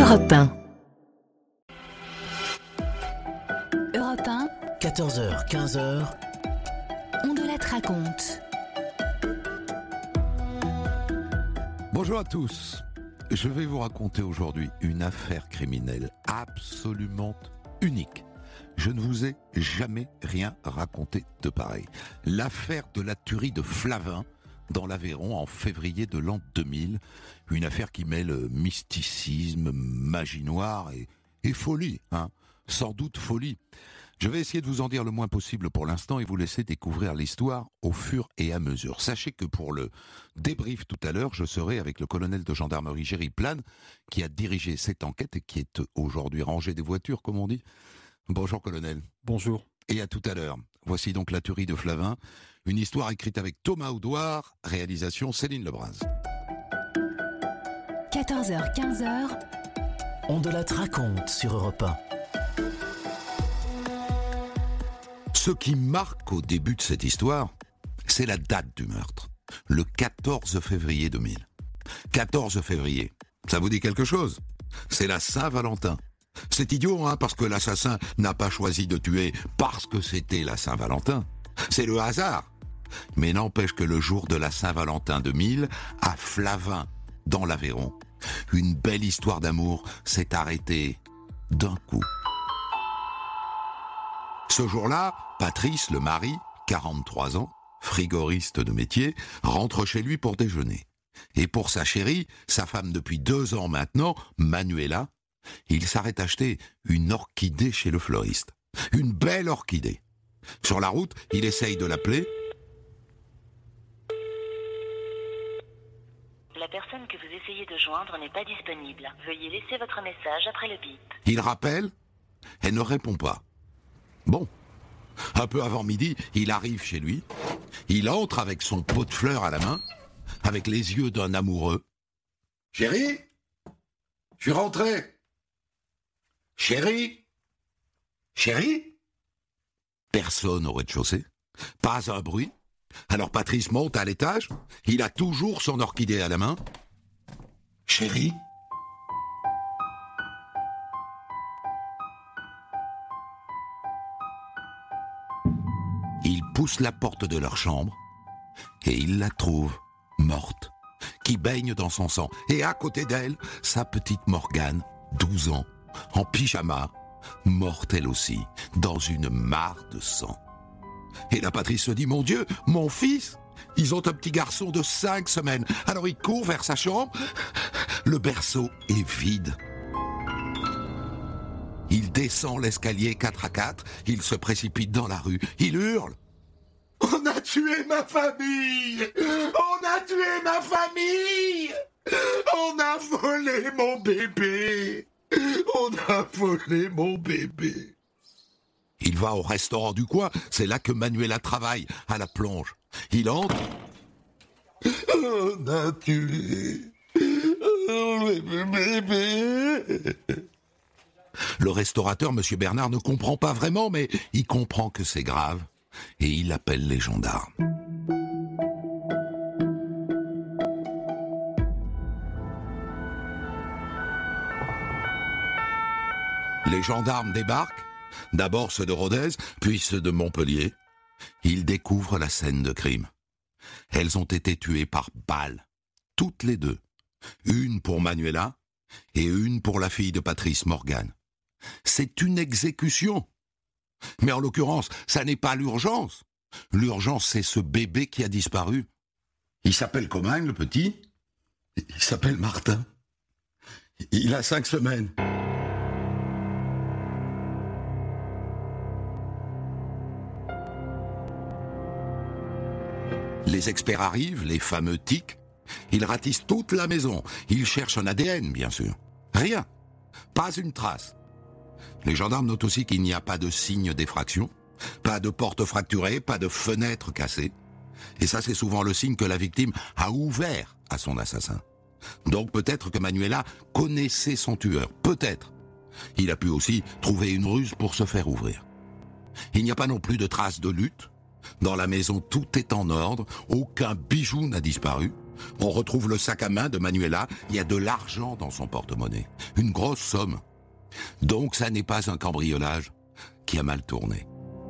Europe 1. Europe 1, 14h, 15h. On de la raconte. Bonjour à tous. Je vais vous raconter aujourd'hui une affaire criminelle absolument unique. Je ne vous ai jamais rien raconté de pareil. L'affaire de la tuerie de Flavin dans l'Aveyron en février de l'an 2000. Une affaire qui mêle mysticisme, magie noire et folie, sans doute folie. Je vais essayer de vous en dire le moins possible pour l'instant et vous laisser découvrir l'histoire au fur et à mesure. Sachez que pour le débrief tout à l'heure, je serai avec le colonel de gendarmerie Géry Plane qui a dirigé cette enquête et qui est aujourd'hui rangé des voitures, comme on dit. Bonjour colonel. Bonjour. Et à tout à l'heure. Voici donc la tuerie de Flavin, une histoire écrite avec Thomas Audouard, réalisation Céline Lebras. 14h, 15h. On de la raconte sur Europe 1. Ce qui marque au début de cette histoire, c'est la date du meurtre. Le 14 février 2000. 14 février, ça vous dit quelque chose ? C'est la Saint-Valentin. C'est idiot, parce que l'assassin n'a pas choisi de tuer parce que c'était la Saint-Valentin. C'est le hasard. Mais n'empêche que le jour de la Saint-Valentin 2000, à Flavin, dans l'Aveyron, une belle histoire d'amour s'est arrêtée d'un coup. Ce jour-là, Patrice, le mari, 43 ans, frigoriste de métier, rentre chez lui pour déjeuner. Et pour sa chérie, sa femme depuis 2 ans maintenant, Manuela, il s'arrête acheter une orchidée chez le fleuriste. Une belle orchidée. Sur la route, il essaye de l'appeler. La personne que vous essayez de joindre n'est pas disponible. Veuillez laisser votre message après le bip. Il rappelle, elle ne répond pas. Bon, un peu avant midi, il arrive chez lui. Il entre avec son pot de fleurs à la main, avec les yeux d'un amoureux. « Chérie, je suis rentré. »« Chérie ? Chérie ?» Personne au rez-de-chaussée, pas un bruit. Alors Patrice monte à l'étage, il a toujours son orchidée à la main. « Chérie ? » Il pousse la porte de leur chambre et il la trouve morte, qui baigne dans son sang. Et à côté d'elle, sa petite Morgane, 12 ans, en pyjama, morte elle aussi, dans une mare de sang. Et la Patrice se dit, mon Dieu, mon fils, ils ont un petit garçon de 5 semaines. Alors il court vers sa chambre, le berceau est vide. Il descend l'escalier 4 à 4, il se précipite dans la rue, il hurle. « On a tué ma famille! On a tué ma famille! On a volé mon bébé! On a volé mon bébé! » Il va au restaurant du coin, c'est là que Manuela travaille, à la plonge. Il entre. « On a tué mon bébé! » Le restaurateur, M. Bernard, ne comprend pas vraiment, mais il comprend que c'est grave. Et il appelle les gendarmes. Les gendarmes débarquent, d'abord ceux de Rodez, puis ceux de Montpellier. Ils découvrent la scène de crime. Elles ont été tuées par balles, toutes les deux. Une pour Manuela et une pour la fille de Patrice, Morgane. C'est une exécution. Mais en l'occurrence, ça n'est pas l'urgence. L'urgence, c'est ce bébé qui a disparu. Il s'appelle comment, le petit ? Il s'appelle Martin. Il a 5 semaines. Les experts arrivent, les fameux TIC. Ils ratissent toute la maison. Ils cherchent un ADN, bien sûr. Rien. Pas une trace. Les gendarmes notent aussi qu'il n'y a pas de signe d'effraction, pas de porte fracturée, pas de fenêtre cassée. Et ça, c'est souvent le signe que la victime a ouvert à son assassin. Donc peut-être que Manuela connaissait son tueur, peut-être. Il a pu aussi trouver une ruse pour se faire ouvrir. Il n'y a pas non plus de traces de lutte. Dans la maison, tout est en ordre, aucun bijou n'a disparu. On retrouve le sac à main de Manuela, il y a de l'argent dans son porte-monnaie. Une grosse somme. Donc ça n'est pas un cambriolage qui a mal tourné.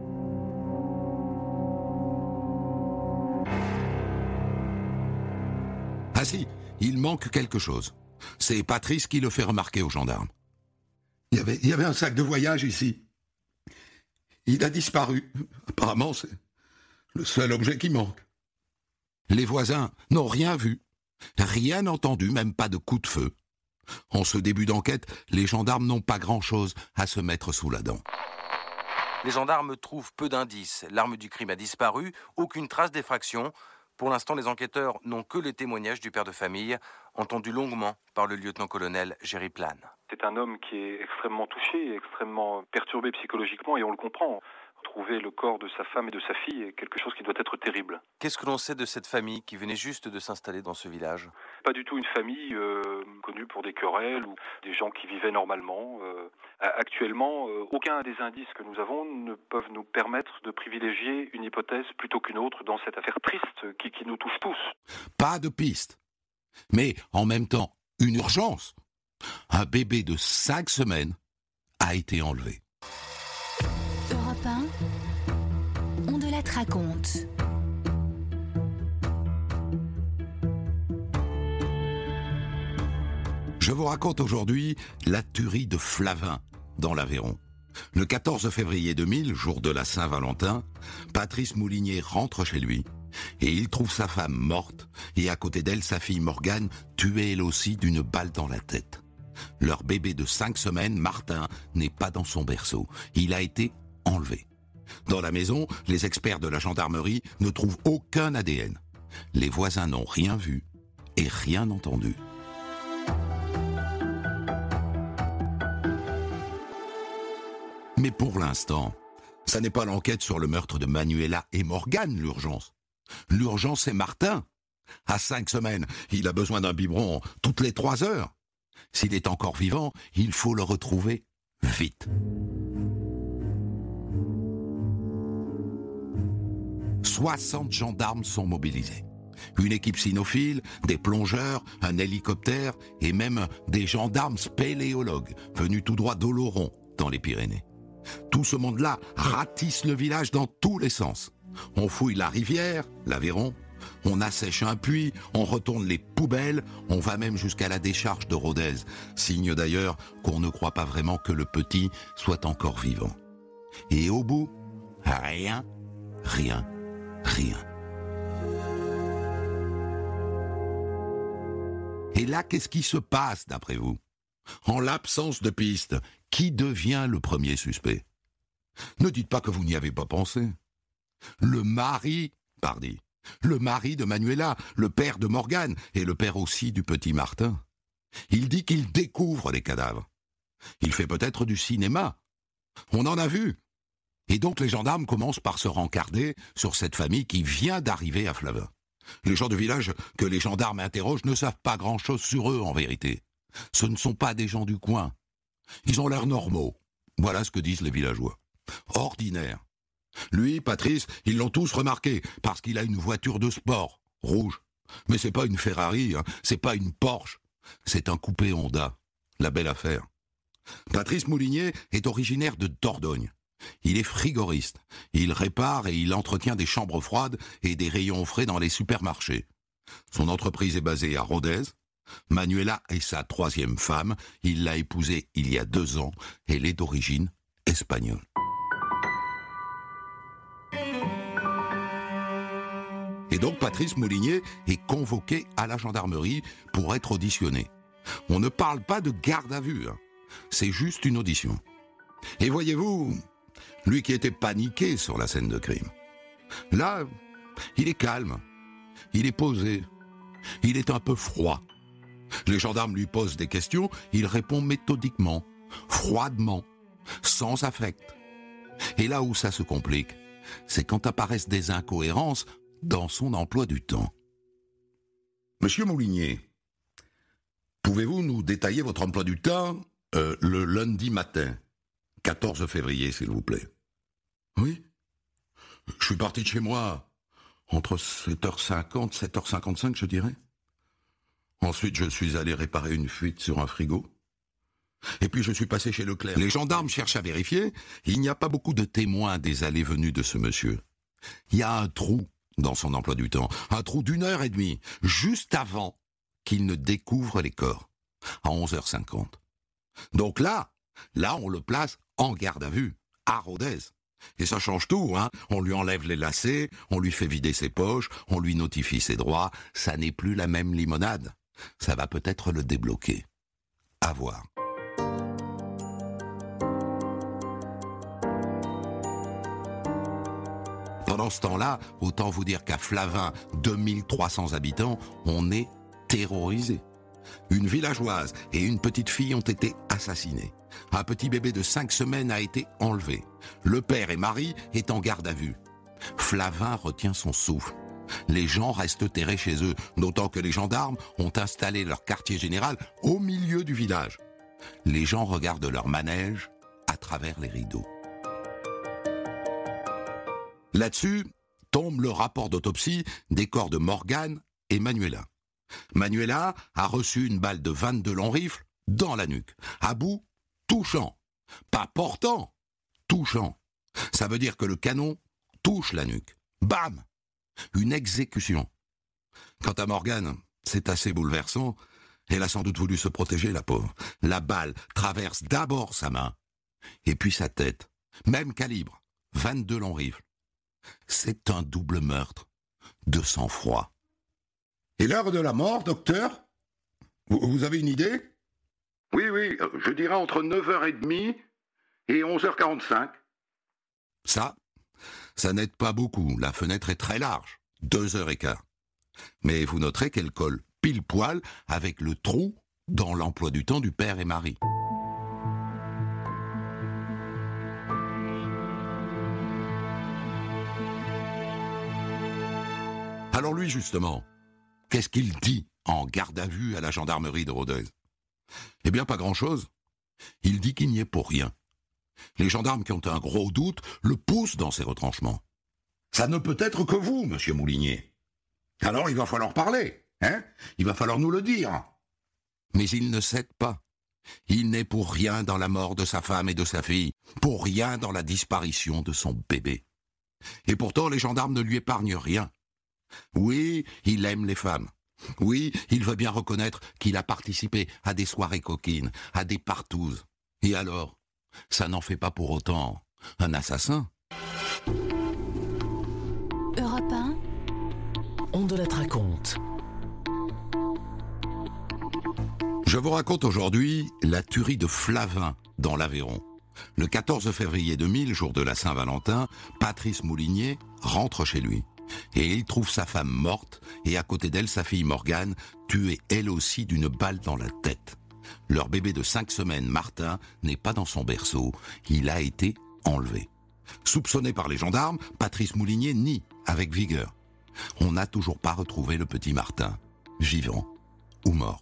Ah si, il manque quelque chose. C'est Patrice qui le fait remarquer aux gendarmes. Il y avait un sac de voyage ici. Il a disparu. Apparemment, c'est le seul objet qui manque. Les voisins n'ont rien vu, rien entendu, même pas de coup de feu. En ce début d'enquête, les gendarmes n'ont pas grand-chose à se mettre sous la dent. Les gendarmes trouvent peu d'indices. L'arme du crime a disparu, aucune trace d'effraction. Pour l'instant, les enquêteurs n'ont que les témoignages du père de famille, entendu longuement par le lieutenant-colonel Géry Plane. C'est un homme qui est extrêmement touché, extrêmement perturbé psychologiquement, et on le comprend. Trouver le corps de sa femme et de sa fille est quelque chose qui doit être terrible. Qu'est-ce que l'on sait de cette famille qui venait juste de s'installer dans ce village ? Pas du tout une famille connue pour des querelles ou des gens qui vivaient normalement. Actuellement, aucun des indices que nous avons ne peuvent nous permettre de privilégier une hypothèse plutôt qu'une autre dans cette affaire triste qui nous touche tous. Pas de piste. Mais en même temps, une urgence. Un bébé de 5 semaines a été enlevé. Europe 1, on de la raconte. Je vous raconte aujourd'hui la tuerie de Flavin, dans l'Aveyron. Le 14 février 2000, jour de la Saint-Valentin, Patrice Moulinier rentre chez lui et il trouve sa femme morte et à côté d'elle sa fille Morgane, tuée elle aussi d'une balle dans la tête. Leur bébé de 5 semaines, Martin, n'est pas dans son berceau. Il a été enlevé. Dans la maison, les experts de la gendarmerie ne trouvent aucun ADN. Les voisins n'ont rien vu et rien entendu. Mais pour l'instant, ça n'est pas l'enquête sur le meurtre de Manuela et Morgane, l'urgence. L'urgence, c'est Martin. À 5 semaines, il a besoin d'un biberon toutes les 3 heures. S'il est encore vivant, il faut le retrouver vite. « 60 gendarmes sont mobilisés. Une équipe cynophile, des plongeurs, un hélicoptère et même des gendarmes spéléologues venus tout droit d'Oloron, dans les Pyrénées. Tout ce monde-là ratisse le village dans tous les sens. On fouille la rivière, l'Aveyron, on assèche un puits, on retourne les poubelles, on va même jusqu'à la décharge de Rodez, signe d'ailleurs qu'on ne croit pas vraiment que le petit soit encore vivant. Et au bout, rien. Et là, qu'est-ce qui se passe d'après vous ? En l'absence de piste, qui devient le premier suspect ? Ne dites pas que vous n'y avez pas pensé. Le mari de Manuela, le père de Morgane et le père aussi du petit Martin. Il dit qu'il découvre les cadavres. Il fait peut-être du cinéma. On en a vu. Et donc les gendarmes commencent par se rencarder sur cette famille qui vient d'arriver à Flavin. Les gens du village que les gendarmes interrogent ne savent pas grand-chose sur eux en vérité. Ce ne sont pas des gens du coin. Ils ont l'air normaux. Voilà ce que disent les villageois. Ordinaires. Lui, Patrice, ils l'ont tous remarqué, parce qu'il a une voiture de sport, rouge. Mais c'est pas une Ferrari, c'est pas une Porsche, c'est un coupé Honda. La belle affaire. Patrice Moulinier est originaire de Dordogne. Il est frigoriste. Il répare et il entretient des chambres froides et des rayons frais dans les supermarchés. Son entreprise est basée à Rodez. Manuela est sa 3e femme. Il l'a épousée il y a 2 ans. Elle est d'origine espagnole. Et donc Patrice Moulinier est convoqué à la gendarmerie pour être auditionné. On ne parle pas de garde à vue, c'est juste une audition. Et voyez-vous, lui qui était paniqué sur la scène de crime, là, il est calme, il est posé, il est un peu froid. Les gendarmes lui posent des questions, il répond méthodiquement, froidement, sans affect. Et là où ça se complique, c'est quand apparaissent des incohérences dans son emploi du temps. Monsieur Moulinier, pouvez-vous nous détailler votre emploi du temps le lundi matin, 14 février, s'il vous plaît? Oui. Je suis parti de chez moi entre 7h50, 7h55, je dirais. Ensuite, je suis allé réparer une fuite sur un frigo. Et puis je suis passé chez Leclerc. Les gendarmes cherchent à vérifier. Il n'y a pas beaucoup de témoins des allées-venues de ce monsieur. Il y a un trou dans son emploi du temps. Un trou d'1h30, juste avant qu'il ne découvre les corps, à 11h50. Donc là, on le place en garde à vue, à Rodez. Et ça change tout, hein. On lui enlève les lacets, on lui fait vider ses poches, on lui notifie ses droits. Ça n'est plus la même limonade. Ça va peut-être le débloquer. À voir. Pendant ce temps-là, autant vous dire qu'à Flavin, 2300 habitants, on est terrorisé. Une villageoise et une petite fille ont été assassinées. Un petit bébé de 5 semaines a été enlevé. Le père et Marie est en garde à vue. Flavin retient son souffle. Les gens restent terrés chez eux, d'autant que les gendarmes ont installé leur quartier général au milieu du village. Les gens regardent leur manège à travers les rideaux. Là-dessus, tombe le rapport d'autopsie des corps de Morgane et Manuela. Manuela a reçu une balle de 22 longs rifles dans la nuque, à bout touchant. Pas portant, touchant. Ça veut dire que le canon touche la nuque. Bam! Une exécution. Quant à Morgane, c'est assez bouleversant. Elle a sans doute voulu se protéger, la pauvre. La balle traverse d'abord sa main, et puis sa tête. Même calibre, 22 longs rifles. C'est un double meurtre de sang-froid. Et l'heure de la mort, docteur? Vous avez une idée? Oui, je dirais entre 9h30 et 11h45. Ça n'aide pas beaucoup. La fenêtre est très large, 2h15. Mais vous noterez qu'elle colle pile poil avec le trou dans l'emploi du temps du père et Marie. Alors lui, justement, qu'est-ce qu'il dit en garde à vue à la gendarmerie de Rodez? Eh bien, pas grand-chose. Il dit qu'il n'y est pour rien. Les gendarmes qui ont un gros doute le poussent dans ses retranchements. Ça ne peut être que vous, monsieur Moulinier. Alors il va falloir parler, hein? Il va falloir nous le dire. Mais il ne cède pas. Il n'est pour rien dans la mort de sa femme et de sa fille, pour rien dans la disparition de son bébé. Et pourtant, les gendarmes ne lui épargnent rien. Oui, il aime les femmes. Oui, il veut bien reconnaître qu'il a participé à des soirées coquines, à des partouzes. Et alors, ça n'en fait pas pour autant un assassin. Europe 1, On de la raconte. Je vous raconte aujourd'hui la tuerie de Flavin dans l'Aveyron. Le 14 février 2000, jour de la Saint-Valentin, Patrice Moulinier rentre chez lui. Et il trouve sa femme morte et à côté d'elle sa fille Morgane, tuée elle aussi d'une balle dans la tête. Leur bébé de 5 semaines, Martin, n'est pas dans son berceau. Il a été enlevé. Soupçonné par les gendarmes, Patrice Moulinier nie avec vigueur. On n'a toujours pas retrouvé le petit Martin, vivant ou mort.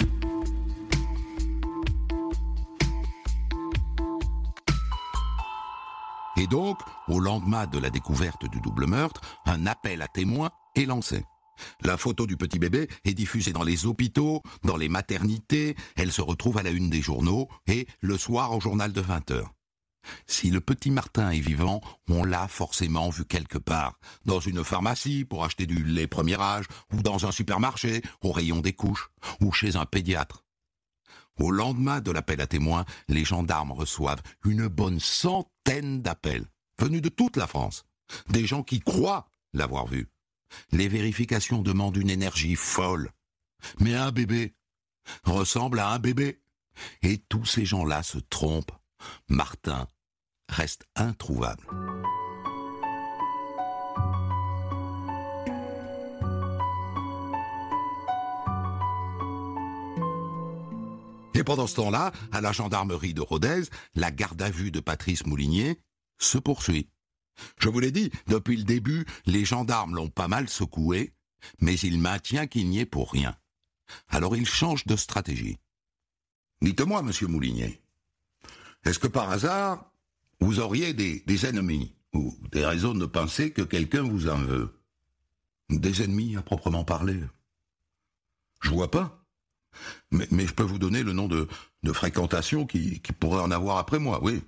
Et donc, au lendemain de la découverte du double meurtre, un appel à témoins est lancé. La photo du petit bébé est diffusée dans les hôpitaux, dans les maternités, elle se retrouve à la une des journaux et le soir au journal de 20h. Si le petit Martin est vivant, on l'a forcément vu quelque part, dans une pharmacie pour acheter du lait premier âge, ou dans un supermarché, au rayon des couches, ou chez un pédiatre. Au lendemain de l'appel à témoins, les gendarmes reçoivent une bonne centaine d'appels, venus de toute la France. Des gens qui croient l'avoir vu. Les vérifications demandent une énergie folle. Mais un bébé ressemble à un bébé. Et tous ces gens-là se trompent. Martin reste introuvable. Et pendant ce temps-là, à la gendarmerie de Rodez, la garde à vue de Patrice Moulinier se poursuit. Je vous l'ai dit, depuis le début, les gendarmes l'ont pas mal secoué, mais il maintient qu'il n'y est pour rien. Alors il change de stratégie. Dites-moi, monsieur Moulinier, est-ce que par hasard, vous auriez des ennemis, ou des raisons de penser que quelqu'un vous en veut? Des ennemis à proprement parler? Je vois pas. Mais je peux vous donner le nom de fréquentation qui pourrait en avoir après moi, oui.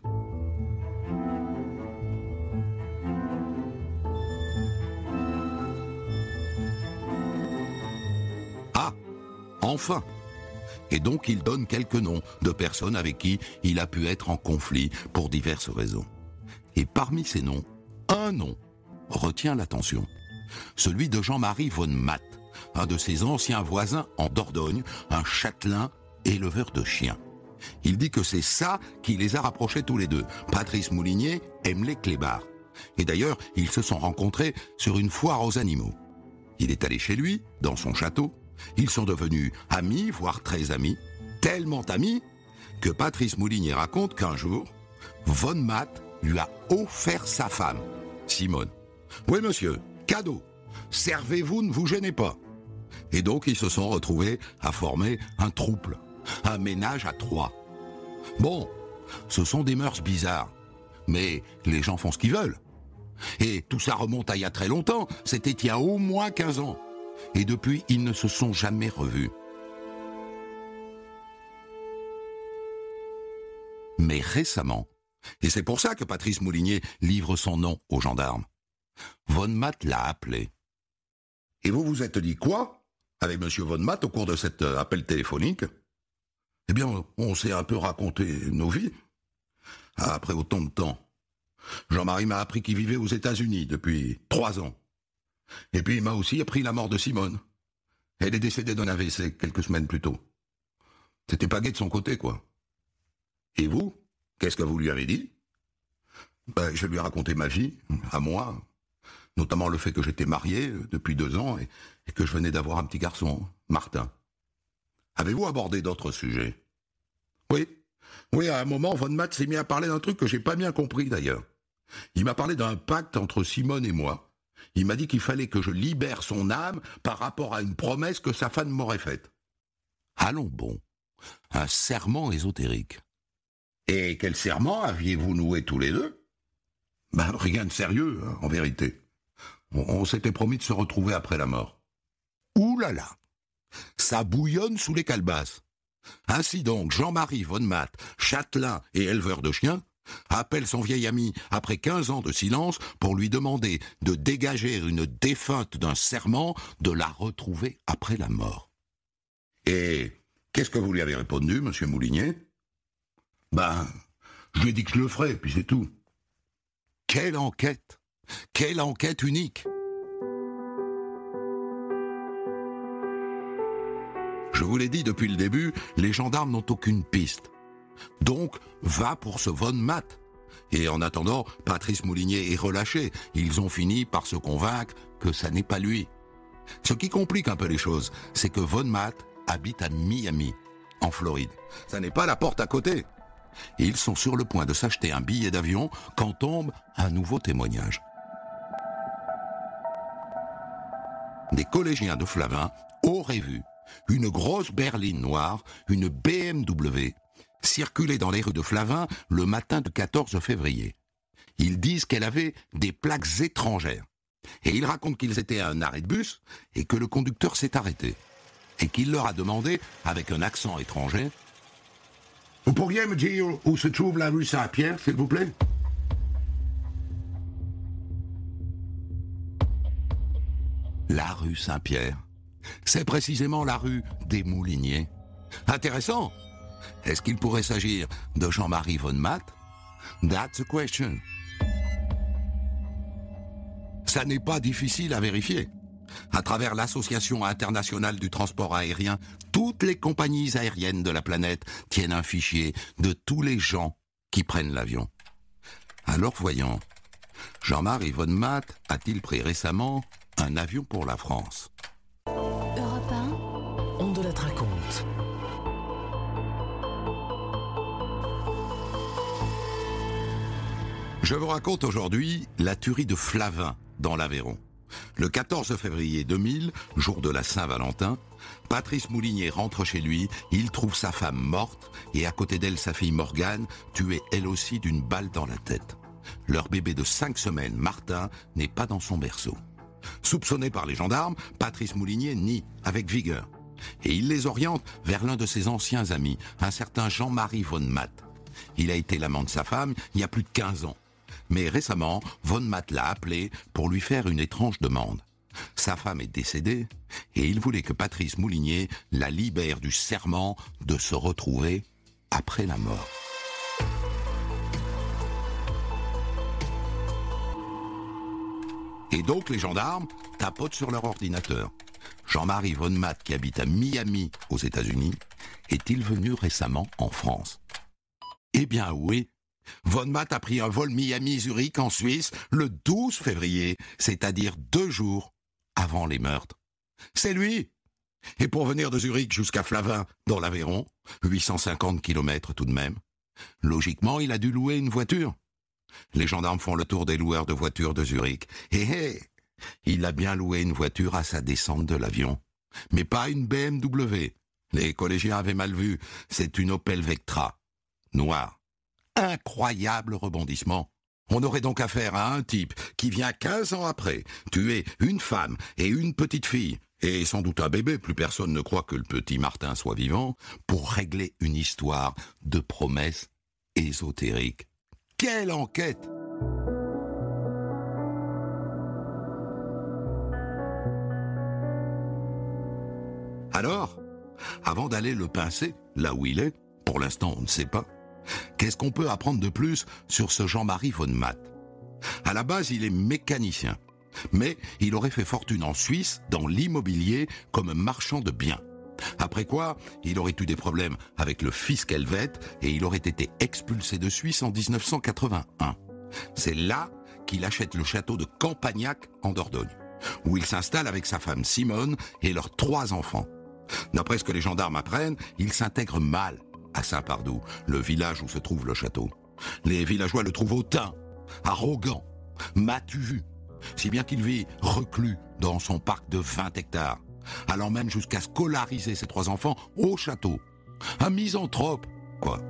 Ah, enfin! Et donc il donne quelques noms de personnes avec qui il a pu être en conflit pour diverses raisons. Et parmi ces noms, un nom retient l'attention. Celui de Jean-Marie von Matt, un de ses anciens voisins en Dordogne, un châtelain éleveur de chiens. Il dit que c'est ça qui les a rapprochés tous les deux. Patrice Moulinier aime les clébards. Et d'ailleurs, ils se sont rencontrés sur une foire aux animaux. Il est allé chez lui, dans son château. Ils sont devenus amis, voire très amis, tellement amis que Patrice Moulinier raconte qu'un jour, von Matt lui a offert sa femme, Simone. Oui monsieur, cadeau, servez-vous, ne vous gênez pas. Et donc ils se sont retrouvés à former un trouble, un ménage à 3. Bon, ce sont des mœurs bizarres, mais les gens font ce qu'ils veulent. Et tout ça remonte à il y a très longtemps, c'était il y a au moins 15 ans. Et depuis, ils ne se sont jamais revus. Mais récemment, et c'est pour ça que Patrice Moulinier livre son nom aux gendarmes, von Matt l'a appelé. Et vous vous êtes dit quoi avec monsieur von Matt au cours de cet appel téléphonique? Eh bien, on s'est un peu raconté nos vies. Après autant de temps, Jean-Marie m'a appris qu'il vivait aux États-Unis depuis 3 ans. Et puis il m'a aussi appris la mort de Simone. Elle est décédée d'un AVC quelques semaines plus tôt. C'était pas gai de son côté, quoi. Et vous, qu'est-ce que vous lui avez dit? Je lui ai raconté ma vie, à moi, notamment le fait que j'étais marié depuis 2 ans et que je venais d'avoir un petit garçon, Martin. Avez-vous abordé d'autres sujets? Oui, à un moment, von Matt s'est mis à parler d'un truc que j'ai pas bien compris d'ailleurs. Il m'a parlé d'un pacte entre Simone et moi. Il m'a dit qu'il fallait que je libère son âme par rapport à une promesse que sa femme m'aurait faite. Allons bon, un serment ésotérique. Et quel serment aviez-vous noué tous les deux? Rien de sérieux, hein, en vérité. On s'était promis de se retrouver après la mort. Ouh là là, ça bouillonne sous les calebasses. Ainsi donc, Jean-Marie von Matt, châtelain et éleveur de chiens, appelle son vieil ami après 15 ans de silence pour lui demander de dégager une défunte d'un serment, de la retrouver après la mort. Et qu'est-ce que vous lui avez répondu, monsieur Moulinier? Je lui ai dit que je le ferais, puis c'est tout. Quelle enquête! Quelle enquête unique! Je vous l'ai dit depuis le début, les gendarmes n'ont aucune piste. Donc, va pour ce von Matt. Et en attendant, Patrice Moulinier est relâché. Ils ont fini par se convaincre que ça n'est pas lui. Ce qui complique un peu les choses, c'est que von Matt habite à Miami, en Floride. Ça n'est pas la porte à côté. Et ils sont sur le point de s'acheter un billet d'avion quand tombe un nouveau témoignage. Des collégiens de Flavin auraient vu une grosse berline noire, une BMW, circuler dans les rues de Flavin le matin du 14 février. Ils disent qu'elle avait des plaques étrangères. Et ils racontent qu'ils étaient à un arrêt de bus et que le conducteur s'est arrêté. Et qu'il leur a demandé, avec un accent étranger, « Vous pourriez me dire où se trouve la rue Saint-Pierre, s'il vous plaît ?» La rue Saint-Pierre, c'est précisément la rue des Mouliniers. Intéressant. Est-ce qu'il pourrait s'agir de Jean-Marie von Matt? That's a question. Ça n'est pas difficile à vérifier. À travers l'Association internationale du transport aérien, toutes les compagnies aériennes de la planète tiennent un fichier de tous les gens qui prennent l'avion. Alors voyons, Jean-Marie von Matt a-t-il pris récemment un avion pour la France? Europe 1, On de la raconte. Je vous raconte aujourd'hui la tuerie de Flavin dans l'Aveyron. Le 14 février 2000, jour de la Saint-Valentin, Patrice Moulinier rentre chez lui, il trouve sa femme morte et à côté d'elle sa fille Morgane, tuée elle aussi d'une balle dans la tête. Leur bébé de 5 semaines, Martin, n'est pas dans son berceau. Soupçonné par les gendarmes, Patrice Moulinier nie avec vigueur. et il les oriente vers l'un de ses anciens amis, un certain Jean-Marie von Matt. Il a été l'amant de sa femme il y a plus de 15 ans. Mais récemment, von Matt l'a appelé pour lui faire une étrange demande. Sa femme est décédée et il voulait que Patrice Moulinier la libère du serment de se retrouver après la mort. Et donc les gendarmes tapotent sur leur ordinateur. Jean-Marie von Matt, qui habite à Miami, aux États-Unis, est-il venu récemment en France? Eh bien oui, von Matt a pris un vol Miami-Zurich en Suisse le 12 février, c'est-à-dire 2 jours avant les meurtres. C'est lui! Et pour venir de Zurich jusqu'à Flavin, dans l'Aveyron, 850 km tout de même, logiquement, il a dû louer une voiture. Les gendarmes font le tour des loueurs de voitures de Zurich. Et il a bien loué une voiture à sa descente de l'avion. Mais pas une BMW. Les collégiens avaient mal vu. C'est une Opel Vectra. Noire. Incroyable rebondissement. On aurait donc affaire à un type qui vient 15 ans après tuer une femme et une petite fille, et sans doute un bébé, plus personne ne croit que le petit Martin soit vivant, pour régler une histoire de promesses ésotériques. Quelle enquête! Alors, avant d'aller le pincer, là où il est, pour l'instant on ne sait pas, qu'est-ce qu'on peut apprendre de plus sur ce Jean-Marie von Matt? À la base, il est mécanicien, mais il aurait fait fortune en Suisse dans l'immobilier comme marchand de biens. Après quoi, il aurait eu des problèmes avec le fisc helvète et il aurait été expulsé de Suisse en 1981. C'est là qu'il achète le château de Campagnac en Dordogne, où il s'installe avec sa femme Simone et leurs 3 enfants. D'après ce que les gendarmes apprennent, il s'intègre mal à Saint-Pardoux, le village où se trouve le château. Les villageois le trouvent hautain, arrogant, matu, si bien qu'il vit reclus dans son parc de 20 hectares, allant même jusqu'à scolariser ses 3 enfants au château. Un misanthrope, quoi.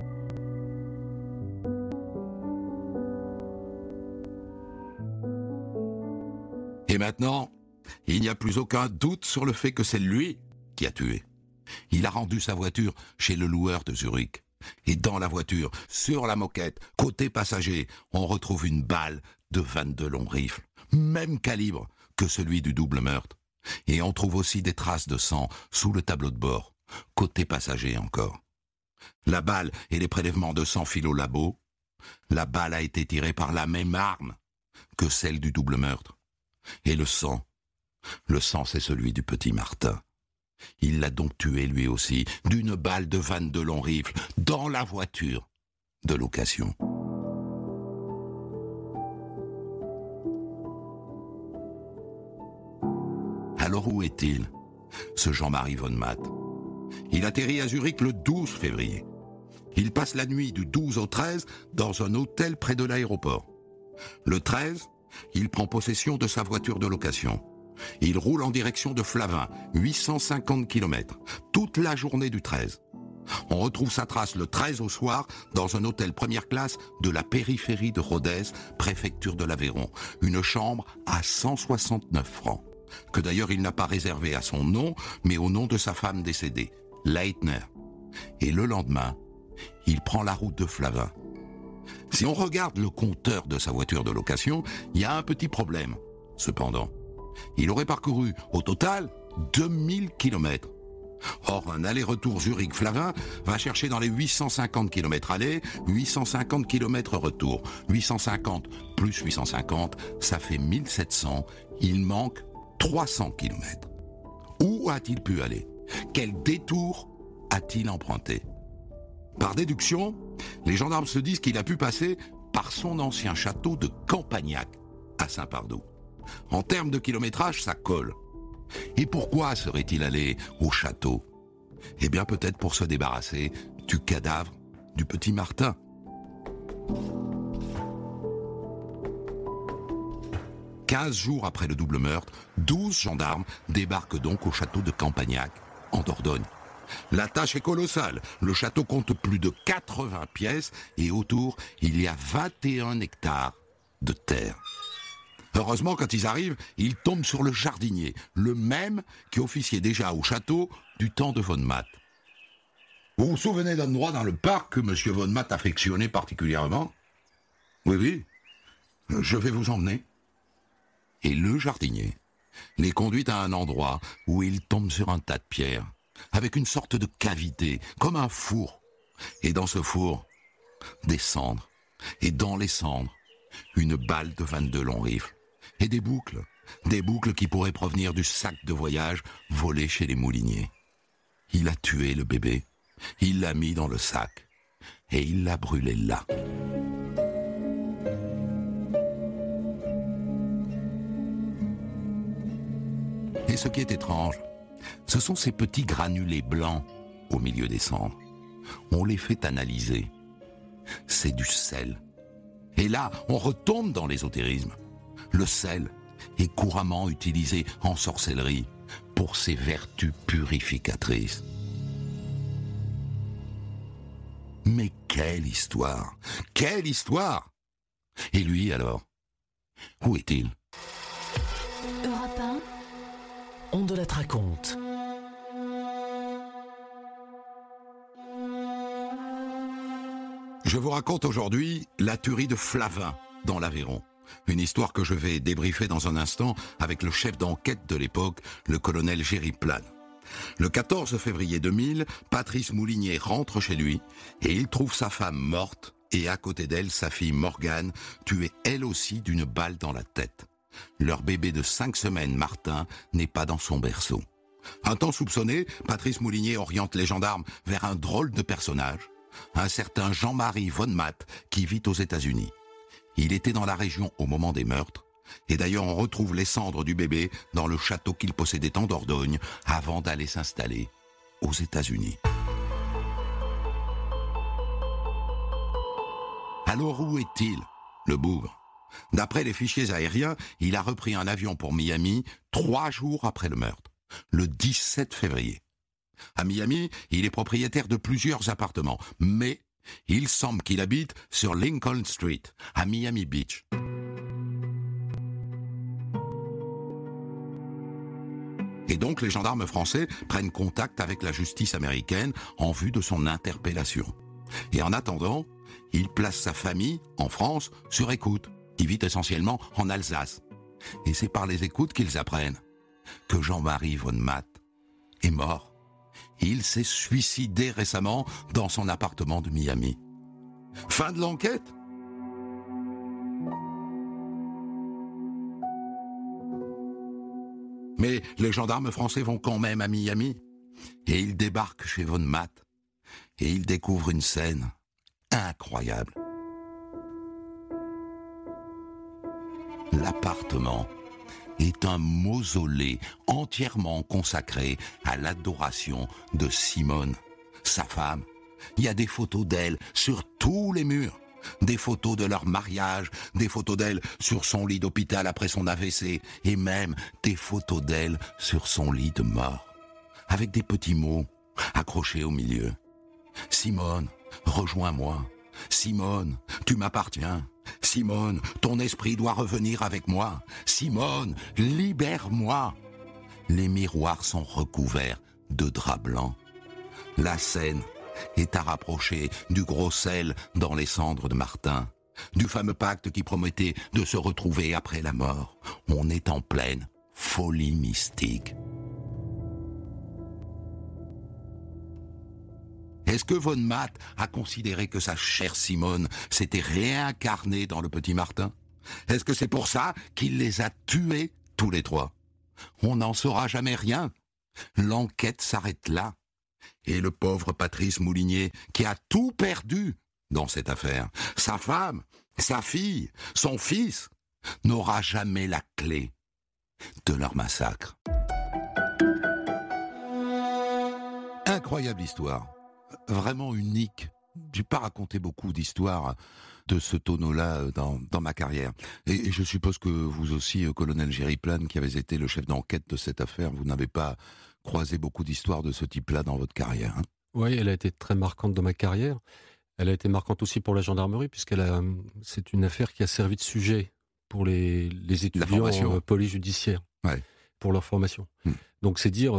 Et maintenant, il n'y a plus aucun doute sur le fait que c'est lui qui a tué. Il a rendu sa voiture chez le loueur de Zurich. Et dans la voiture, sur la moquette, côté passager, on retrouve une balle de 22 longs rifles, même calibre que celui du double meurtre. Et on trouve aussi des traces de sang sous le tableau de bord, côté passager encore. La balle et les prélèvements de sang filent au labo. La balle a été tirée par la même arme que celle du double meurtre. Et le sang c'est celui du petit Martin. Il l'a donc tué lui aussi, d'une balle de 22 longs rifles, dans la voiture de location. Alors où est-il, ce Jean-Marie von Matt? Il atterrit à Zurich le 12 février. Il passe la nuit du 12 au 13 dans un hôtel près de l'aéroport. Le 13, il prend possession de sa voiture de location. Il roule en direction de Flavin, 850 km, toute la journée du 13. On retrouve sa trace le 13 au soir dans un hôtel première classe de la périphérie de Rodez, préfecture de l'Aveyron. Une chambre à 169 francs, que d'ailleurs il n'a pas réservé à son nom, mais au nom de sa femme décédée, Leitner. Et le lendemain, il prend la route de Flavin. Si on regarde le compteur de sa voiture de location, il y a un petit problème, cependant. Il aurait parcouru, au total, 2000 km. Or, un aller-retour Zurich-Flavin va chercher dans les 850 km aller, 850 km retour. 850 plus 850, ça fait 1700. Il manque 300 km. Où a-t-il pu aller? Quel détour a-t-il emprunté? Par déduction, les gendarmes se disent qu'il a pu passer par son ancien château de Campagnac, à Saint-Pardoux. En termes de kilométrage, ça colle. Et pourquoi serait-il allé au château? Eh bien peut-être pour se débarrasser du cadavre du petit Martin. « 15 jours après le double meurtre, 12 gendarmes débarquent donc au château de Campagnac, en Dordogne. La tâche est colossale. Le château compte plus de 80 pièces et autour, il y a 21 hectares de terre. Heureusement, quand ils arrivent, ils tombent sur le jardinier, le même qui officiait déjà au château du temps de von Matt. Vous vous souvenez d'un endroit dans le parc que M. von Matt affectionnait particulièrement ? Oui, oui, je vais vous emmener. Et le jardinier les conduit à un endroit où ils tombent sur un tas de pierres, avec une sorte de cavité, comme un four. Et dans ce four, des cendres. Et dans les cendres, une balle de 22 longs rifles. Et des boucles qui pourraient provenir du sac de voyage volé chez les mouliniers. Il a tué le bébé, il l'a mis dans le sac, et il l'a brûlé là. Et ce qui est étrange, ce sont ces petits granulés blancs au milieu des cendres. On les fait analyser. C'est du sel. Et là, on retombe dans l'ésotérisme. Le sel est couramment utilisé en sorcellerie pour ses vertus purificatrices. Mais quelle histoire! Quelle histoire! Et lui alors? Où est-il? Europe 1, On de la raconte. Je vous raconte aujourd'hui la tuerie de Flavin dans l'Aveyron. Une histoire que je vais débriefer dans un instant avec le chef d'enquête de l'époque, le colonel Géry Plane. Le 14 février 2000, Patrice Moulinier rentre chez lui et il trouve sa femme morte et à côté d'elle sa fille Morgane, tuée elle aussi d'une balle dans la tête. Leur bébé de 5 semaines, Martin, n'est pas dans son berceau. Un temps soupçonné, Patrice Moulinier oriente les gendarmes vers un drôle de personnage, un certain Jean-Marie von Matt qui vit aux États-Unis. Il était dans la région au moment des meurtres, et d'ailleurs on retrouve les cendres du bébé dans le château qu'il possédait en Dordogne avant d'aller s'installer aux États-Unis. Alors où est-il, le bougre ? D'après les fichiers aériens, il a repris un avion pour Miami 3 jours après le meurtre, le 17 février. À Miami, il est propriétaire de plusieurs appartements, mais il semble qu'il habite sur Lincoln Street, à Miami Beach. Et donc les gendarmes français prennent contact avec la justice américaine en vue de son interpellation. Et en attendant, il place sa famille, en France, sur écoute. Il vit essentiellement en Alsace. Et c'est par les écoutes qu'ils apprennent que Jean-Marie von Matt est mort. Il s'est suicidé récemment dans son appartement de Miami. Fin de l'enquête. Mais les gendarmes français vont quand même à Miami. Et ils débarquent chez von Matt. Et ils découvrent une scène incroyable. L'appartement est un mausolée entièrement consacré à l'adoration de Simone, sa femme. Il y a des photos d'elle sur tous les murs, des photos de leur mariage, des photos d'elle sur son lit d'hôpital après son AVC, et même des photos d'elle sur son lit de mort, avec des petits mots accrochés au milieu. « Simone, rejoins-moi. Simone, tu m'appartiens. Simone, ton esprit doit revenir avec moi. Simone, libère-moi. » Les miroirs sont recouverts de draps blancs. La scène est à rapprocher du gros sel dans les cendres de Martin, du fameux pacte qui promettait de se retrouver après la mort. On est en pleine folie mystique. Est-ce que von Matt a considéré que sa chère Simone s'était réincarnée dans le petit Martin ? Est-ce que c'est pour ça qu'il les a tués tous les trois ? On n'en saura jamais rien. L'enquête s'arrête là. Et le pauvre Patrice Moulinier, qui a tout perdu dans cette affaire, sa femme, sa fille, son fils, n'aura jamais la clé de leur massacre. Incroyable histoire. Vraiment unique. J'ai pas raconté beaucoup d'histoires de ce tonneau-là dans ma carrière. Et je suppose que vous aussi, colonel Géry Plane, qui avez été le chef d'enquête de cette affaire, vous n'avez pas croisé beaucoup d'histoires de ce type-là dans votre carrière. Oui, elle a été très marquante dans ma carrière. Elle a été marquante aussi pour la gendarmerie, c'est une affaire qui a servi de sujet pour les étudiants en police judiciaire, pour leur formation. Donc c'est dire,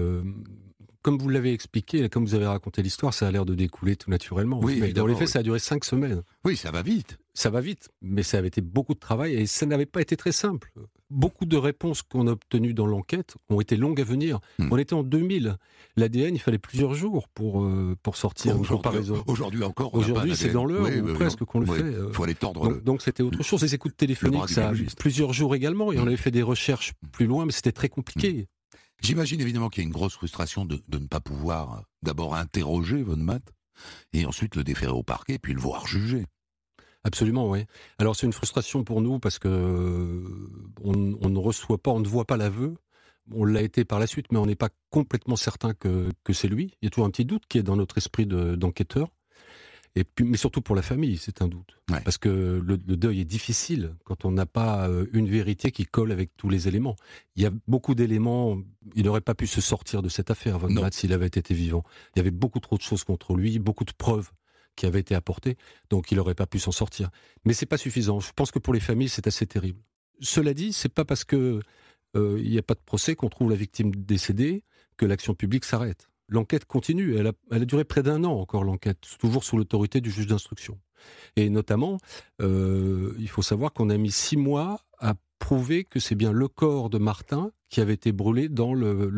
comme vous l'avez expliqué, comme vous avez raconté l'histoire, ça a l'air de découler tout naturellement. Oui, mais dans les faits, ça a duré 5 semaines. Oui, ça va vite. Ça va vite, mais ça avait été beaucoup de travail et ça n'avait pas été très simple. Beaucoup de réponses qu'on a obtenues dans l'enquête ont été longues à venir. On était en 2000. L'ADN, il fallait plusieurs jours pour sortir une comparaison. Aujourd'hui encore, aujourd'hui, c'est dans l'heure ou presque qu'on le fait. Il faut aller tordre. Donc c'était autre chose. Les écoutes téléphoniques, ça a plusieurs jours également. Et on avait fait des recherches plus loin, mais c'était très compliqué. J'imagine évidemment qu'il y a une grosse frustration de ne pas pouvoir d'abord interroger Von Matt et ensuite le déférer au parquet puis le voir juger. Absolument, oui. Alors c'est une frustration pour nous parce que on ne reçoit pas, on ne voit pas l'aveu. On l'a été par la suite, mais on n'est pas complètement certain que c'est lui. Il y a toujours un petit doute qui est dans notre esprit d'enquêteur. Et puis, mais surtout pour la famille, c'est un doute. Ouais. Parce que le deuil est difficile quand on n'a pas une vérité qui colle avec tous les éléments. Il y a beaucoup d'éléments, il n'aurait pas pu se sortir de cette affaire, Von Matt, s'il avait été vivant. Il y avait beaucoup trop de choses contre lui, beaucoup de preuves qui avaient été apportées, donc il n'aurait pas pu s'en sortir. Mais c'est pas suffisant. Je pense que pour les familles, c'est assez terrible. Cela dit, c'est pas parce que il n'y a pas de procès qu'on trouve la victime décédée que l'action publique s'arrête. L'enquête continue, elle a duré près d'1 an encore l'enquête, toujours sous l'autorité du juge d'instruction. Et notamment, il faut savoir qu'on a mis 6 mois à prouver que c'est bien le corps de Martin qui avait été brûlé dans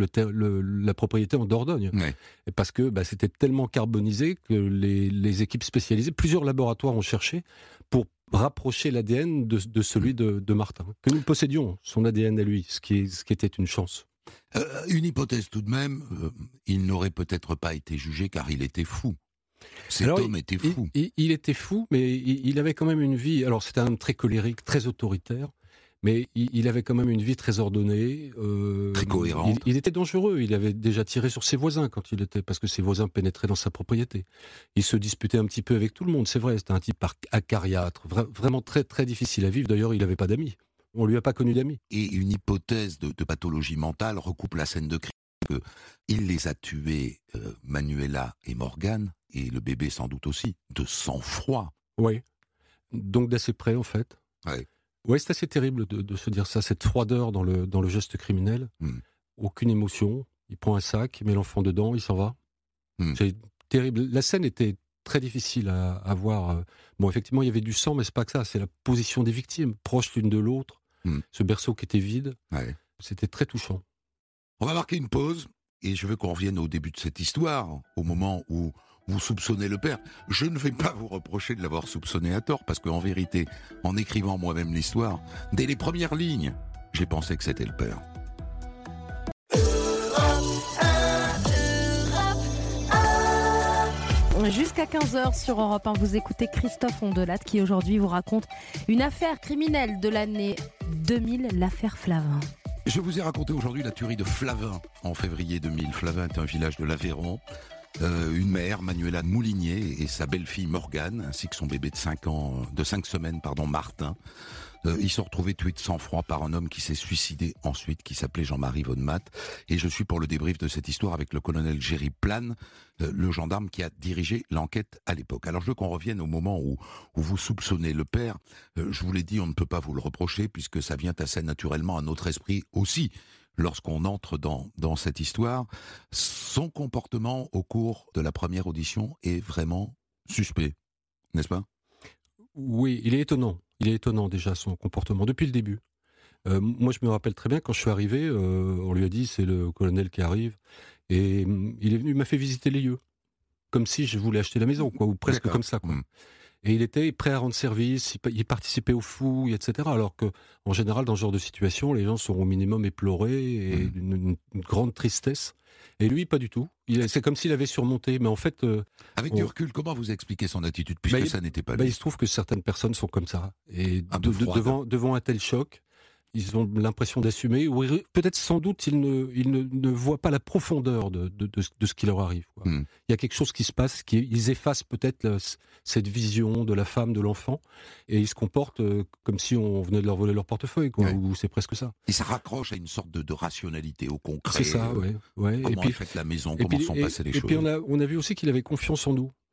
la propriété en Dordogne. Ouais. Et parce que c'était tellement carbonisé que les équipes spécialisées, plusieurs laboratoires ont cherché pour rapprocher l'ADN de celui de Martin. Que nous possédions son ADN à lui, ce qui était une chance. Une hypothèse tout de même, il n'aurait peut-être pas été jugé car il était fou. Cet homme était fou. Il était fou, mais il avait quand même une vie... Alors c'était un homme très colérique, très autoritaire, mais il avait quand même une vie très ordonnée. Très cohérente. Il était dangereux, il avait déjà tiré sur ses voisins parce que ses voisins pénétraient dans sa propriété. Il se disputait un petit peu avec tout le monde, c'est vrai, c'était un type acariâtre, vraiment très, très difficile à vivre. D'ailleurs, il n'avait pas d'amis. On lui a pas connu d'amis. Et une hypothèse de pathologie mentale recoupe la scène de crime. Il les a tués, Manuela et Morgane, et le bébé sans doute aussi, de sang-froid. Oui, donc d'assez près en fait. Oui, c'est assez terrible de se dire ça, cette froideur dans le geste criminel. Aucune émotion, il prend un sac, il met l'enfant dedans, il s'en va. C'est terrible. La scène était très difficile à voir. Bon, effectivement, il y avait du sang, mais c'est pas que ça, c'est la position des victimes, proches l'une de l'autre. Ce berceau qui était vide, c'était très touchant. On va marquer une pause et je veux qu'on revienne au début de cette histoire, au moment où vous soupçonnez le père. Je ne vais pas vous reprocher de l'avoir soupçonné à tort, parce qu'en vérité, en écrivant moi-même l'histoire, dès les premières lignes, j'ai pensé que c'était le père. Jusqu'à 15h sur Europe 1, vous écoutez Christophe Ondelat qui aujourd'hui vous raconte une affaire criminelle de l'année 2000, l'affaire Flavin. Je vous ai raconté aujourd'hui la tuerie de Flavin en février 2000. Flavin est un village de l'Aveyron. Une mère, Manuela Moulinier, et sa belle-fille Morgane, ainsi que son bébé de 5 semaines, Martin. Ils sont retrouvés tués de sang-froid par un homme qui s'est suicidé ensuite, qui s'appelait Jean-Marie Von Matt. Et je suis pour le débrief de cette histoire avec le colonel Géry Plane, le gendarme qui a dirigé l'enquête à l'époque. Alors je veux qu'on revienne au moment où vous soupçonnez le père. Je vous l'ai dit, on ne peut pas vous le reprocher, puisque ça vient assez naturellement à notre esprit aussi. Lorsqu'on entre dans cette histoire, son comportement au cours de la première audition est vraiment suspect, n'est-ce pas ? Oui, il est étonnant. Il est étonnant déjà son comportement, depuis le début. Moi je me rappelle très bien, quand je suis arrivé, on lui a dit c'est le colonel qui arrive, et il est venu, il m'a fait visiter les lieux, comme si je voulais acheter la maison, ou presque comme ça, quoi. Et il était prêt à rendre service, il participait aux fouilles, etc. Alors que, en général, dans ce genre de situation, les gens sont au minimum éplorés et d'une grande tristesse. Et lui, pas du tout. C'est comme s'il avait surmonté. Mais en fait, avec du recul, comment vous expliquez son attitude, puisque ça n'était pas lui? Il se trouve que certaines personnes sont comme ça. Et devant un tel choc, ils ont l'impression d'assumer, ou peut-être sans doute ils ne voient pas la profondeur de ce qui leur arrive, quoi. Il y a quelque chose qui se passe, ils effacent peut-être cette vision de la femme, de l'enfant, et ils se comportent comme si on venait de leur voler leur portefeuille, quoi, ou c'est presque ça. Et ça raccroche à une sorte de rationalité, au concret. C'est ça, ouais. Comment est faite la maison, comment sont passées les choses. Et puis on a vu aussi qu'il avait confiance en nous.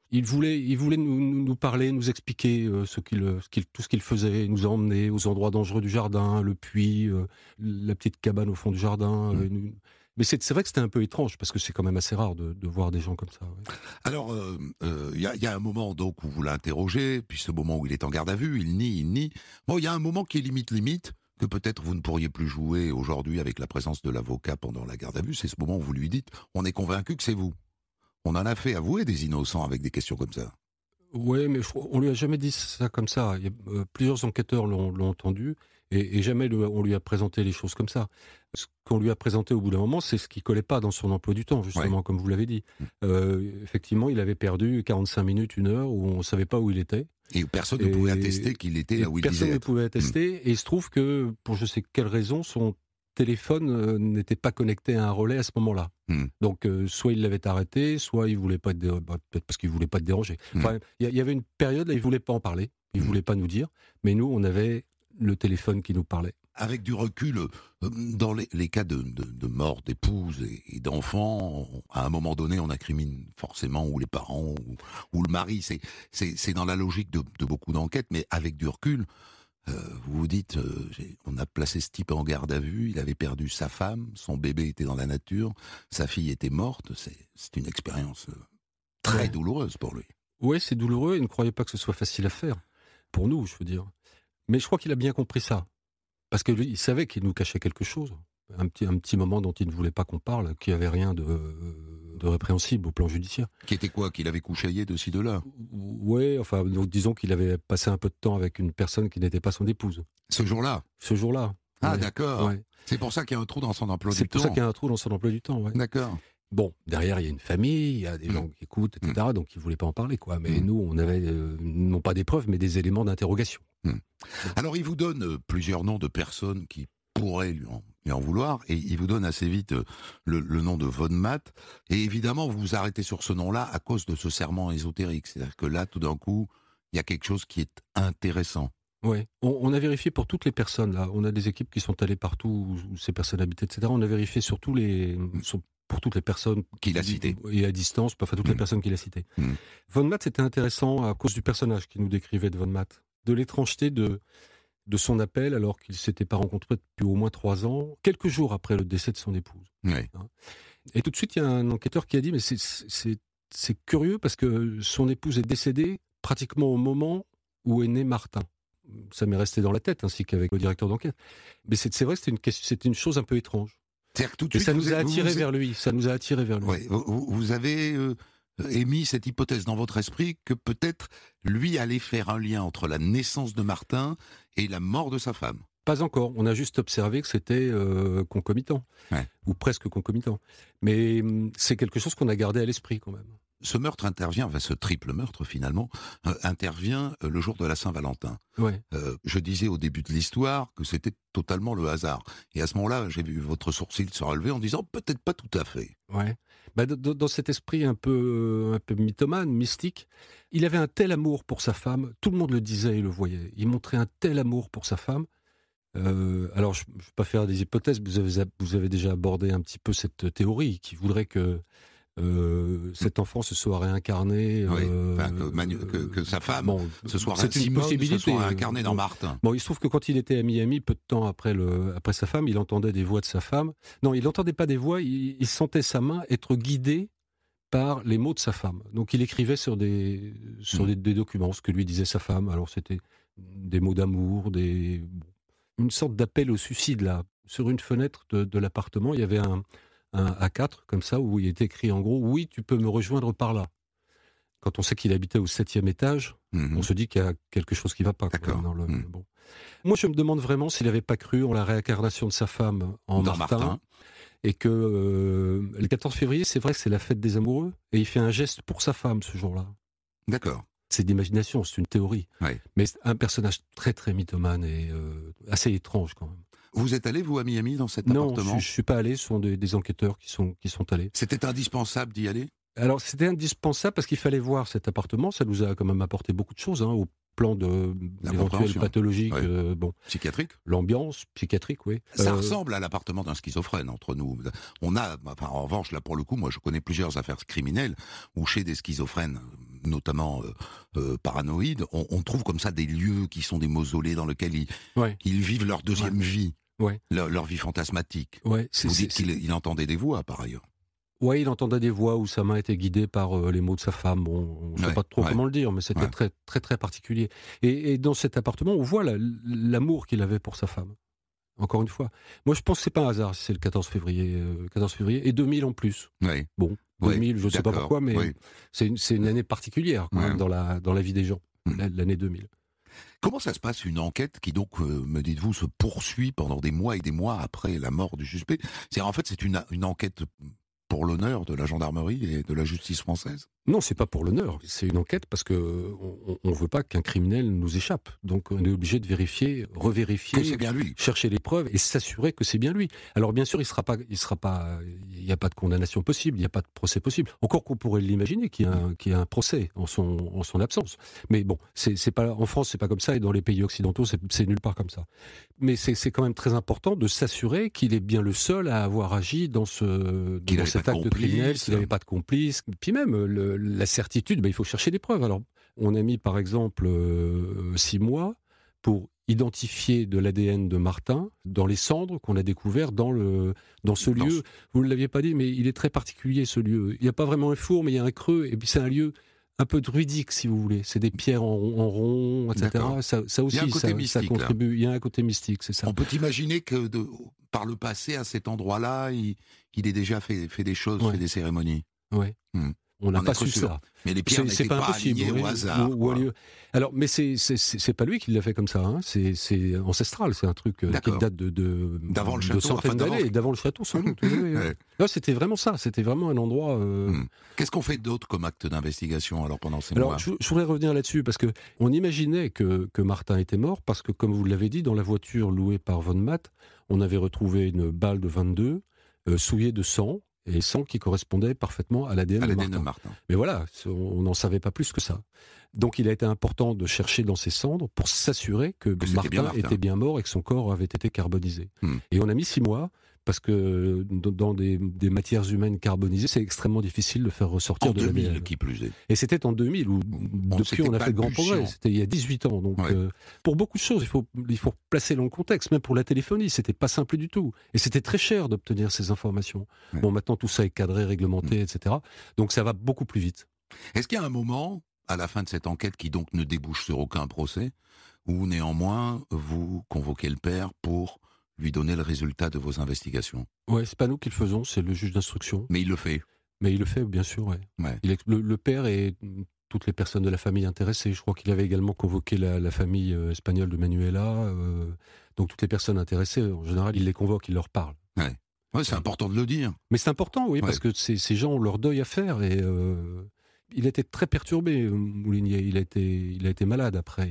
Il voulait nous parler, nous expliquer tout ce qu'il faisait. Il nous a emmenés aux endroits dangereux du jardin, le puits, la petite cabane au fond du jardin. Mais c'est vrai que c'était un peu étrange, parce que c'est quand même assez rare de voir des gens comme ça. Ouais. Alors, il y a un moment donc où vous l'interrogez, puis ce moment où il est en garde à vue, il nie. Bon, il y a un moment qui est limite, que peut-être vous ne pourriez plus jouer aujourd'hui avec la présence de l'avocat pendant la garde à vue. C'est ce moment où vous lui dites, on est convaincu que c'est vous. On en a fait avouer des innocents avec des questions comme ça. Oui, mais on lui a jamais dit ça comme ça. Plusieurs enquêteurs l'ont entendu, et jamais on lui a présenté les choses comme ça. Ce qu'on lui a présenté au bout d'un moment, c'est ce qui collait pas dans son emploi du temps, justement, comme vous l'avez dit. Effectivement, il avait perdu 45 minutes, 1 heure, où on savait pas où il était. Et personne ne pouvait attester qu'il était là où il disait Personne ne être. pouvait attester, et il se trouve que, pour je sais quelle raison, son téléphone n'était pas connecté à un relais à ce moment-là. Donc, soit il l'avait arrêté, soit il voulait pas peut-être parce qu'il voulait pas te déranger. Enfin, il y avait une période là, il voulait pas en parler, il voulait pas nous dire, mais nous, on avait le téléphone qui nous parlait. Avec du recul, dans les cas de mort d'épouses et d'enfants, à un moment donné, on incrimine forcément ou les parents ou le mari. C'est dans la logique de beaucoup d'enquêtes, mais avec du recul, vous vous dites, on a placé ce type en garde à vue, il avait perdu sa femme, son bébé était dans la nature, sa fille était morte. C'est une expérience très douloureuse pour lui. Oui, c'est douloureux, et ne croyez pas que ce soit facile à faire. Pour nous, je veux dire. Mais je crois qu'il a bien compris ça. Parce que lui, il savait qu'il nous cachait quelque chose. Un petit moment dont il ne voulait pas qu'on parle, qui avait rien de répréhensible au plan judiciaire. Qui était quoi? Qu'il avait couchaillé de ci, de là? Oui, enfin, donc disons qu'il avait passé un peu de temps avec une personne qui n'était pas son épouse. Ce jour-là? Ce jour-là. Ah, ouais. D'accord. Ouais. C'est pour ça qu'il y a un trou dans son emploi du temps. C'est pour ça qu'il y a un trou dans son emploi du temps, ouais. D'accord. Bon, derrière, il y a une famille, il y a des gens qui écoutent, etc. Donc, il ne voulait pas en parler, quoi. Mais nous, on avait, non pas des preuves, mais des éléments d'interrogation. Alors, il vous donne plusieurs noms de personnes qui pourraient lui en vouloir, et il vous donne assez vite le nom de Von Matt. Et évidemment, vous vous arrêtez sur ce nom-là à cause de ce serment ésotérique. C'est-à-dire que là, tout d'un coup, il y a quelque chose qui est intéressant. Oui, on a vérifié pour toutes les personnes, là. On a des équipes qui sont allées partout où ces personnes habitaient, etc. On a vérifié pour toutes les personnes qu'il a citées. Et à distance, enfin toutes les personnes qu'il a citées. Von Matt, c'était intéressant à cause du personnage qu'il nous décrivait de Von Matt. De l'étrangeté de son appel, alors qu'ils ne s'étaient pas rencontrés depuis au moins 3 ans, quelques jours après le décès de son épouse. Oui. Et tout de suite, il y a un enquêteur qui a dit, mais c'est curieux parce que son épouse est décédée pratiquement au moment où est né Martin. Ça m'est resté dans la tête, ainsi qu'avec le directeur d'enquête. Mais c'est vrai que c'était une chose un peu étrange. Et ça nous a attirés vers lui. Ça nous a attirés vers lui. Ouais, vous avez émis cette hypothèse dans votre esprit que peut-être lui allait faire un lien entre la naissance de Martin et la mort de sa femme. Pas encore. On a juste observé que c'était concomitant, ou presque concomitant. Mais c'est quelque chose qu'on a gardé à l'esprit quand même. Ce meurtre intervient, ce triple meurtre finalement, intervient le jour de la Saint-Valentin. Ouais. Je disais au début de l'histoire que c'était totalement le hasard. Et à ce moment-là, j'ai vu votre sourcil se relever en disant peut-être pas tout à fait. Ouais. Dans cet esprit un peu mythomane, mystique, il avait un tel amour pour sa femme, tout le monde le disait et le voyait. Il montrait un tel amour pour sa femme. Alors, je ne vais pas faire des hypothèses, vous avez déjà abordé un petit peu cette théorie qui voudrait que cet enfant se soit réincarné, que sa femme se soit réincarnée dans Martin. Bon, il se trouve que quand il était à Miami, peu de temps après sa femme, il entendait des voix de sa femme. Non, il n'entendait pas des voix, il sentait sa main être guidée par les mots de sa femme. Donc il écrivait sur des documents ce que lui disait sa femme. Alors c'était des mots d'amour, une sorte d'appel au suicide là. Sur une fenêtre de l'appartement, il y avait un A4 comme ça où il était écrit en gros « Oui, tu peux me rejoindre par là ». Quand on sait qu'il habitait au 7e étage, on se dit qu'il y a quelque chose qui ne va pas. Bon. Moi, je me demande vraiment s'il n'avait pas cru en la réincarnation de sa femme en Martin. Et que le 14 février, c'est vrai que c'est la fête des amoureux, et il fait un geste pour sa femme ce jour-là. D'accord. C'est d'imagination, c'est une théorie. Ouais. Mais c'est un personnage très très mythomane et assez étrange quand même. Vous êtes allé, vous, à Miami, dans cet appartement ? Non, je ne suis pas allé, ce sont des enquêteurs qui sont allés. C'était indispensable d'y aller ? Alors, c'était indispensable parce qu'il fallait voir cet appartement, ça nous a quand même apporté beaucoup de choses, au plan d'éventuelles pathologiques. Psychiatrique ? L'ambiance, psychiatrique, oui. Ça ressemble à l'appartement d'un schizophrène, entre nous. En revanche, là, pour le coup, moi, je connais plusieurs affaires criminelles où chez des schizophrènes notamment paranoïdes, on trouve comme ça des lieux qui sont des mausolées dans lesquels ils vivent leur deuxième vie, leur vie fantasmatique. Vous dites qu'il entendait des voix, par ailleurs. Oui, il entendait des voix où sa main était guidée par les mots de sa femme. Bon, on ne sait pas trop comment le dire, mais c'était très, très, très particulier. Et dans cet appartement, on voit l'amour qu'il avait pour sa femme. Encore une fois. Moi, je pense que c'est pas un hasard si c'est le 14 février. 14 février et 2000 en plus. Bon, 2000, je ne sais pas pourquoi, mais c'est une année particulière quand même dans la vie des gens, l'année 2000. Comment ça se passe une enquête qui donc, me dites-vous, se poursuit pendant des mois et des mois après la mort du suspect? En fait, c'est une enquête pour l'honneur de la gendarmerie et de la justice française? Non, c'est pas pour l'honneur. C'est une enquête parce que on veut pas qu'un criminel nous échappe. Donc on est obligé de vérifier, revérifier, que c'est bien lui, chercher les preuves et s'assurer que c'est bien lui. Alors bien sûr, il n'y a pas de condamnation possible, il n'y a pas de procès possible. Encore qu'on pourrait l'imaginer qu'il y a un procès en son absence. Mais bon, c'est pas en France, c'est pas comme ça, et dans les pays occidentaux, c'est nulle part comme ça. Mais c'est quand même très important de s'assurer qu'il est bien le seul à avoir agi dans cet acte criminel, qu'il n'avait pas de complice. Puis même la certitude, il faut chercher des preuves. Alors, on a mis par exemple 6 mois pour identifier de l'ADN de Martin dans les cendres qu'on a découvert dans ce lieu. Vous ne l'aviez pas dit, mais il est très particulier ce lieu. Il n'y a pas vraiment un four, mais il y a un creux, et puis c'est un lieu un peu druidique, si vous voulez. C'est des pierres en rond, etc. Ça aussi, ça contribue. Il y a un côté mystique, c'est ça. On peut imaginer que par le passé, à cet endroit-là, il ait déjà fait des choses, fait des cérémonies. Oui. On n'a pas su ça. Mais les pierres n'étaient pas alignées au hasard. Alors, mais c'est pas lui qui l'a fait comme ça. Hein. C'est ancestral. C'est un truc qui date d'avant le château, de centaines d'années, d'avant le château, sans doute. Là, c'était vraiment ça. C'était vraiment un endroit. Qu'est-ce qu'on fait d'autre comme acte d'investigation alors pendant ces mois? Alors, je voudrais revenir là-dessus parce que on imaginait que Martin était mort parce que, comme vous l'avez dit, dans la voiture louée par Von Matt, on avait retrouvé une balle de 22 souillée de sang. Et sang qui correspondait parfaitement à l'ADN de Martin. Mais voilà, on n'en savait pas plus que ça. Donc il a été important de chercher dans ses cendres pour s'assurer que Martin était bien mort et que son corps avait été carbonisé. Et on a mis 6 mois, parce que dans des matières humaines carbonisées, c'est extrêmement difficile de faire ressortir de l'ADN. En 2000, qui plus est. Et c'était en 2000, où depuis on a fait de grands progrès. C'était il y a 18 ans. Donc pour beaucoup de choses, il faut placer dans le contexte. Même pour la téléphonie, c'était pas simple du tout. Et c'était très cher d'obtenir ces informations. Bon, maintenant tout ça est cadré, réglementé, etc. Donc ça va beaucoup plus vite. Est-ce qu'il y a un moment, à la fin de cette enquête, qui donc ne débouche sur aucun procès, où néanmoins vous convoquez le père pour lui donner le résultat de vos investigations? Ouais, c'est pas nous qui le faisons, c'est le juge d'instruction. Mais il le fait. Mais il le fait, bien sûr, ouais. Le père et toutes les personnes de la famille intéressées. Je crois qu'il avait également convoqué la famille espagnole de Manuela. Donc toutes les personnes intéressées, en général, il les convoque, il leur parle. Ouais, c'est important de le dire. Mais c'est important, oui, parce que ces gens ont leur deuil à faire et il était très perturbé, Moulinier. Il a été malade après.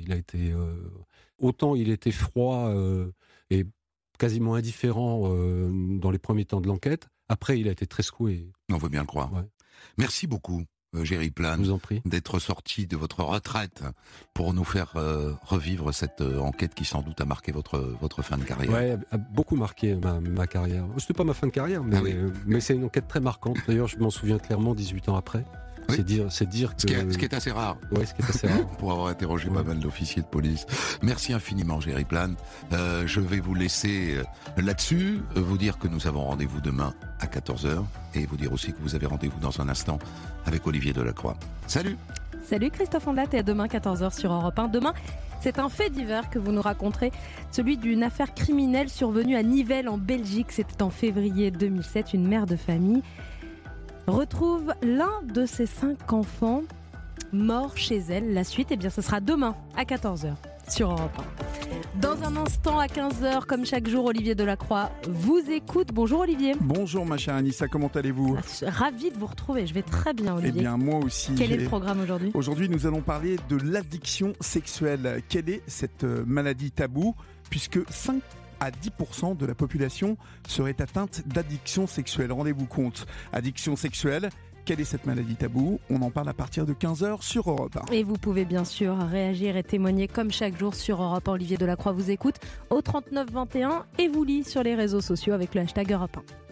Autant il était froid et quasiment indifférent dans les premiers temps de l'enquête. Après, il a été très secoué. On veut bien le croire. Merci beaucoup, Géry Plane, je vous en prie, d'être sorti de votre retraite pour nous faire revivre cette enquête qui sans doute a marqué votre fin de carrière. Oui, a beaucoup marqué ma carrière. C'était pas ma fin de carrière, mais c'est une enquête très marquante. D'ailleurs, je m'en souviens clairement 18 ans après. Oui. C'est dire que... Ce qui est assez rare. Oui, ce qui est assez rare. Pour avoir interrogé pas mal d'officiers de police. Merci infiniment, Géry Plane. Je vais vous laisser là-dessus, vous dire que nous avons rendez-vous demain à 14h et vous dire aussi que vous avez rendez-vous dans un instant avec Olivier Delacroix. Salut! Salut Christophe Ondelat et à demain 14h sur Europe 1. Demain, c'est un fait divers que vous nous raconterez, celui d'une affaire criminelle survenue à Nivelles en Belgique. C'était en février 2007, une mère de famille retrouve l'un de ses 5 enfants morts chez elle. La suite, ce sera demain à 14h sur Europe 1. Dans un instant, à 15h, comme chaque jour, Olivier Delacroix vous écoute. Bonjour Olivier. Bonjour ma chère Anissa, comment allez-vous? Ravi de vous retrouver, je vais très bien Olivier. Eh bien moi aussi. Quel est le programme aujourd'hui? Aujourd'hui, nous allons parler de l'addiction sexuelle. Quelle est cette maladie taboue? Puisque 5 à 10% de la population serait atteinte d'addiction sexuelle. Rendez-vous compte, addiction sexuelle, quelle est cette maladie taboue? On en parle à partir de 15h sur Europe 1. Et vous pouvez bien sûr réagir et témoigner comme chaque jour sur Europe 1. Olivier Delacroix vous écoute au 39 21 et vous lit sur les réseaux sociaux avec le hashtag Europe 1.